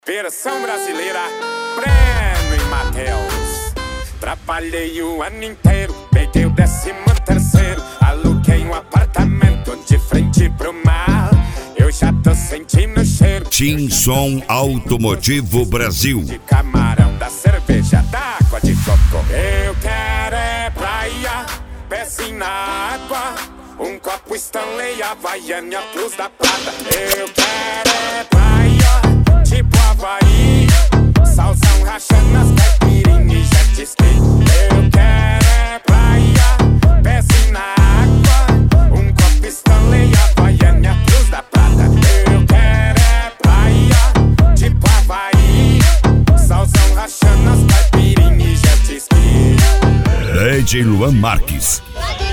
Versão brasileira, Breno e Matheus. Trabalhei o ano inteiro, peguei o 13º, aluguei um apartamento de frente pro mar. Eu já tô sentindo o cheiro. Tim Som Automotivo Brasil. De camarão, da cerveja, da água de coco. Eu quero é praia, pezinho na água, um copo Stanley, Havaiana, Cruz da Prata. Eu quero é praia, tipo Havaí, salsão rachando as caipirinhas e jet ski. Eu quero é praia, pezinho na água, um copo Stanley, Havaiana, Cruz da Prata. Eu quero é praia, tipo Havaí, salsão rachando as caipirinhas e jet ski. DJ Luan Marques.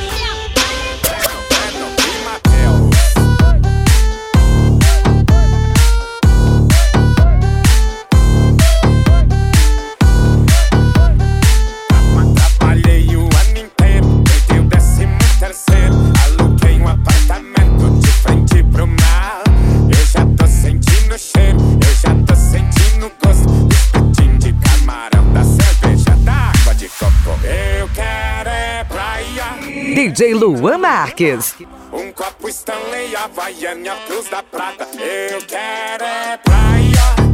DJ Luan Marques. Um copo Stanley, Havaiana, Cruz da Prata. Eu quero é praia.